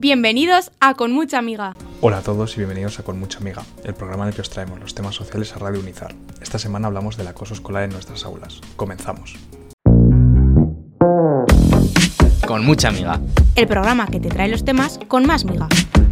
Bienvenidos a Con Mucha Amiga. Hola a todos y bienvenidos a Con Mucha Amiga, el programa en el que os traemos los temas sociales a Radio Unizar. Esta semana hablamos del acoso escolar en nuestras aulas. Comenzamos. Con Mucha Amiga. El programa que te trae los temas con más miga.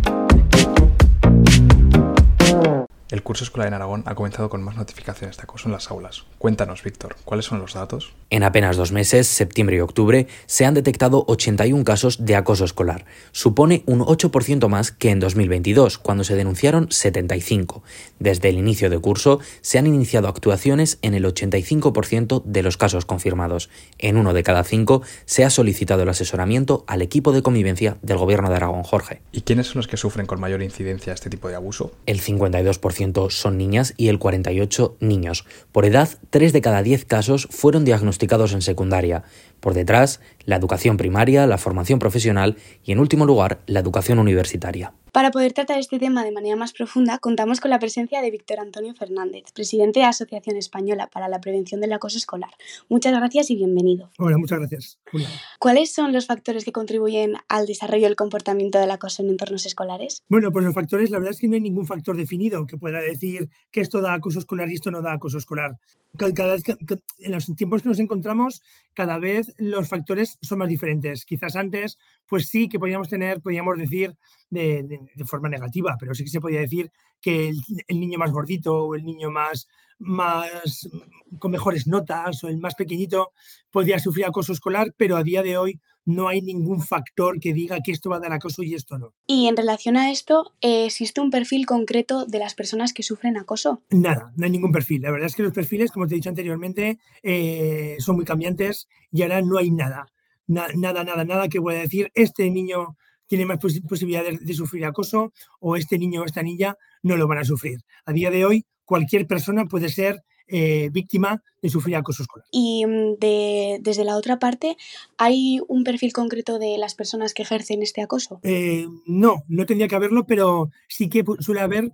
El curso escolar en Aragón ha comenzado con más notificaciones de acoso en las aulas. Cuéntanos, Víctor, ¿cuáles son los datos? En apenas 2 meses, septiembre y octubre, se han detectado 81 casos de acoso escolar. Supone un 8% más que en 2022, cuando se denunciaron 75. Desde el inicio de curso, se han iniciado actuaciones en el 85% de los casos confirmados. En 1 de cada 5 se ha solicitado el asesoramiento al equipo de convivencia del Gobierno de Aragón, Jorge. ¿Y quiénes son los que sufren con mayor incidencia este tipo de abuso? El 52% son niñas y el 48% niños. Por edad, 3 de cada 10 casos fueron diagnosticados en secundaria. Por detrás, la educación primaria, la formación profesional y, en último lugar, la educación universitaria. Para poder tratar este tema de manera más profunda, contamos con la presencia de Víctor Antonio Fernández, presidente de la Asociación Española para la Prevención del Acoso Escolar. Muchas gracias y bienvenido. Hola, muchas gracias, Julia. ¿Cuáles son los factores que contribuyen al desarrollo del comportamiento del acoso en entornos escolares? Bueno, pues los factores, la verdad es que no hay ningún factor definido que pueda decir que esto da acoso escolar y esto no da acoso escolar. Cada vez en los tiempos que nos encontramos, cada vez los factores son más diferentes. Quizás antes, pues sí que podíamos decir de forma negativa, pero sí que se podía decir que el niño más gordito o el niño más con mejores notas o el más pequeñito podía sufrir acoso escolar, pero a día de hoy no hay ningún factor que diga que esto va a dar acoso y esto no. Y en relación a esto, ¿existe un perfil concreto de las personas que sufren acoso? Nada, no hay ningún perfil. La verdad es que los perfiles, como te he dicho anteriormente, son muy cambiantes y ahora no hay nada que pueda decir este niño tiene más posibilidades de sufrir acoso o este niño o esta niña no lo van a sufrir. A día de hoy, cualquier persona puede ser víctima de sufrir acoso escolar. Y desde la otra parte, ¿hay un perfil concreto de las personas que ejercen este acoso? No tendría que haberlo, pero sí que suele haber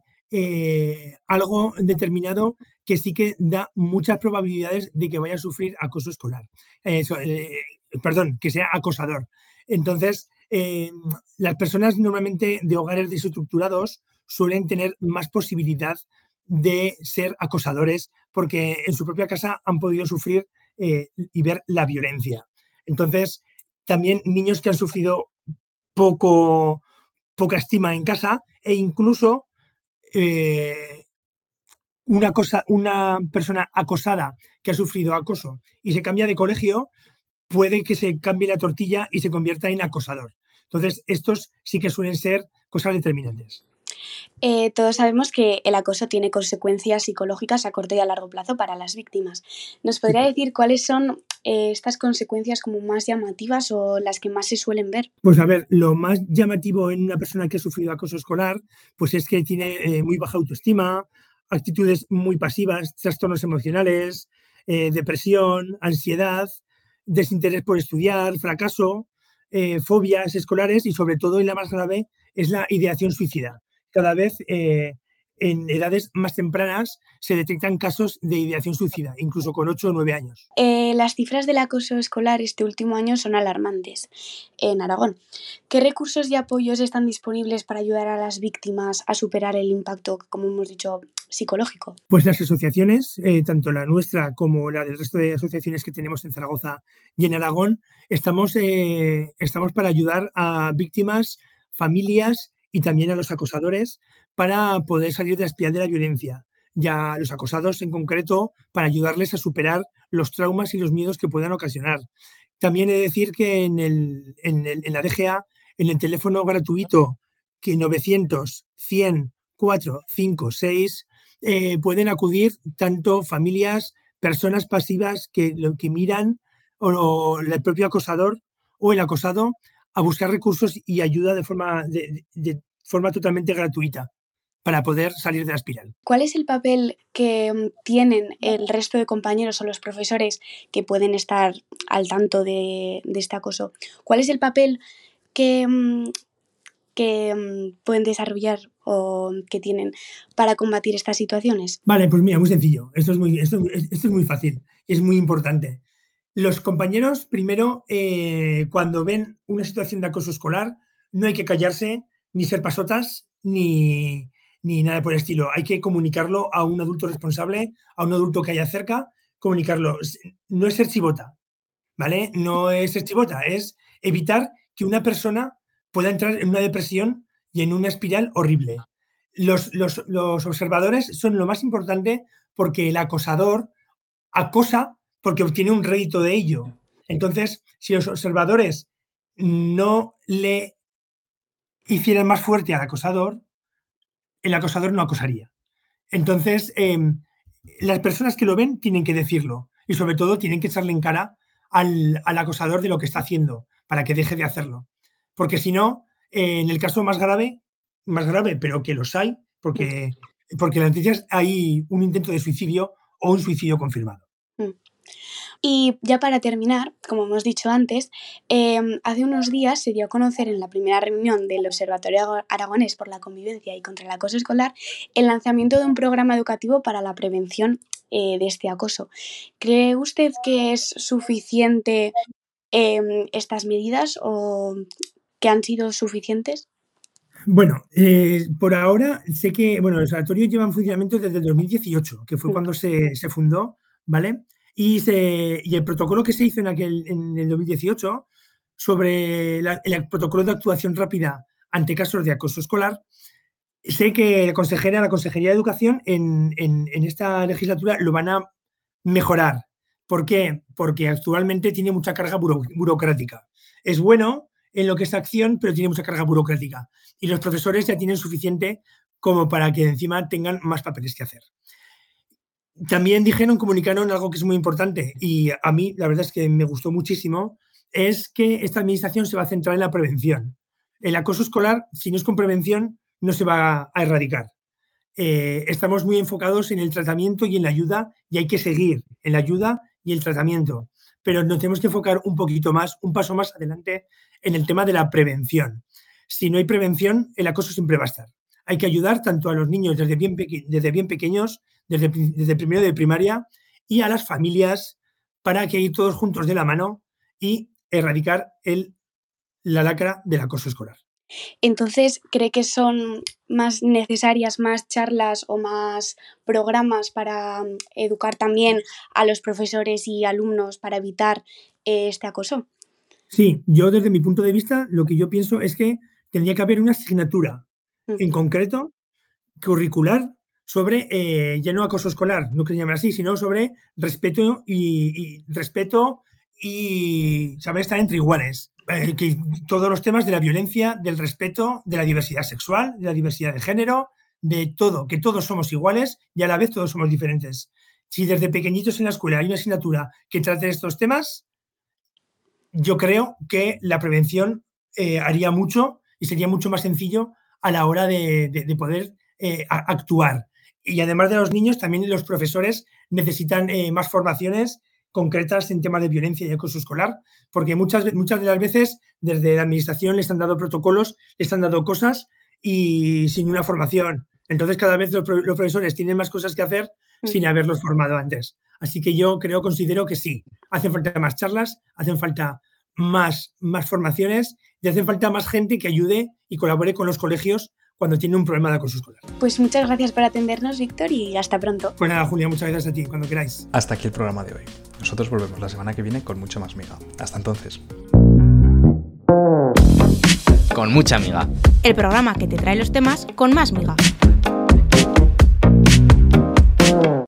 algo determinado que sí que da muchas probabilidades de que vaya a sufrir acoso escolar. Que sea acosador. Entonces, las personas normalmente de hogares desestructurados suelen tener más posibilidad de ser acosadores porque en su propia casa han podido sufrir y ver la violencia. Entonces, también niños que han sufrido poca estima en casa e incluso una persona acosada que ha sufrido acoso y se cambia de colegio, puede que se cambie la tortilla y se convierta en acosador. Entonces, estos sí que suelen ser cosas determinantes. Todos sabemos que el acoso tiene consecuencias psicológicas a corto y a largo plazo para las víctimas. ¿Nos podría decir cuáles son estas consecuencias como más llamativas o las que más se suelen ver? Pues a ver, lo más llamativo en una persona que ha sufrido acoso escolar, pues es que tiene muy baja autoestima, actitudes muy pasivas, trastornos emocionales, depresión, ansiedad, desinterés por estudiar, fracaso, fobias escolares y sobre todo, y la más grave, es la ideación suicida. Cada vez en edades más tempranas se detectan casos de ideación suicida, incluso con 8 o 9 años. Las cifras del acoso escolar este último año son alarmantes en Aragón. ¿Qué recursos y apoyos están disponibles para ayudar a las víctimas a superar el impacto, como hemos dicho, psicológico? Pues las asociaciones, tanto la nuestra como la del resto de asociaciones que tenemos en Zaragoza y en Aragón, estamos para ayudar a víctimas, familias y también a los acosadores para poder salir de la espiral de la violencia. Ya a los acosados en concreto, para ayudarles a superar los traumas y los miedos que puedan ocasionar. También he de decir que en la DGA, en el teléfono gratuito que 900 100 456, pueden acudir tanto familias, personas pasivas que miran o el propio acosador o el acosado a buscar recursos y ayuda de forma totalmente gratuita para poder salir de la espiral. ¿Cuál es el papel que tienen el resto de compañeros o los profesores que pueden estar al tanto de este acoso? ¿Cuál es el papel que pueden desarrollar o que tienen para combatir estas situaciones? Vale, pues mira, muy sencillo. Esto es muy fácil y es muy importante. Los compañeros, primero, cuando ven una situación de acoso escolar, no hay que callarse, ni ser pasotas, ni nada por el estilo. Hay que comunicarlo a un adulto responsable, a un adulto que haya cerca, comunicarlo. No es ser chivota, ¿vale? No es ser chivota, es evitar que una persona pueda entrar en una depresión y en una espiral horrible. Los observadores son lo más importante porque el acosador acosa porque obtiene un rédito de ello. Entonces, si los observadores no le hicieran más fuerte al acosador, el acosador no acosaría. Entonces, las personas que lo ven tienen que decirlo y sobre todo tienen que echarle en cara al acosador de lo que está haciendo para que deje de hacerlo. Porque si no, en el caso más grave, pero que los hay, porque en las noticias hay un intento de suicidio o un suicidio confirmado. Y ya para terminar, como hemos dicho antes, hace unos días se dio a conocer en la primera reunión del Observatorio Aragonés por la Convivencia y contra el Acoso Escolar el lanzamiento de un programa educativo para la prevención de este acoso. ¿Cree usted que es suficiente estas medidas o que han sido suficientes? Bueno, por ahora sé que el observatorio lleva en funcionamiento desde el 2018, que fue cuando se fundó, ¿vale? Y el protocolo que se hizo en el 2018 sobre el protocolo de actuación rápida ante casos de acoso escolar, sé que la Consejería de Educación en esta legislatura lo van a mejorar. ¿Por qué? Porque actualmente tiene mucha carga burocrática. Es bueno en lo que es acción, pero tiene mucha carga burocrática. Y los profesores ya tienen suficiente como para que encima tengan más papeles que hacer. También comunicaron algo que es muy importante y a mí la verdad es que me gustó muchísimo, es que esta administración se va a centrar en la prevención. El acoso escolar, si no es con prevención, no se va a erradicar. Estamos muy enfocados en el tratamiento y en la ayuda y hay que seguir en la ayuda y el tratamiento, pero nos tenemos que enfocar un poquito más, un paso más adelante en el tema de la prevención. Si no hay prevención, el acoso siempre va a estar. Hay que ayudar tanto a los niños desde bien pequeños, desde primero de primaria, y a las familias para que ir todos juntos de la mano y erradicar la lacra del acoso escolar. Entonces, ¿cree que son más necesarias más charlas o más programas para educar también a los profesores y alumnos para evitar este acoso? Sí, yo desde mi punto de vista lo que yo pienso es que tendría que haber una asignatura en concreto, curricular, sobre, ya no acoso escolar, no que llamar así, sino sobre respeto y saber estar entre iguales. Que todos los temas de la violencia, del respeto, de la diversidad sexual, de la diversidad de género, de todo, que todos somos iguales y a la vez todos somos diferentes. Si desde pequeñitos en la escuela hay una asignatura que trate estos temas, yo creo que la prevención haría mucho y sería mucho más sencillo a la hora de poder actuar. Y además de los niños, también los profesores necesitan más formaciones concretas en temas de violencia y acoso escolar, porque muchas de las veces desde la administración les han dado protocolos, les han dado cosas y sin una formación. Entonces cada vez los profesores tienen más cosas que hacer sin haberlos formado antes. Así que yo considero que sí, hacen falta más charlas, hacen falta más formaciones y hacen falta más gente que ayude y colabore con los colegios cuando tienen un problema de acoso escolar. Pues muchas gracias por atendernos, Víctor, y hasta pronto. Pues nada, Julia, muchas gracias a ti, cuando queráis. Hasta aquí el programa de hoy. Nosotros volvemos la semana que viene con mucha más miga. Hasta entonces. Con mucha miga. El programa que te trae los temas con más miga.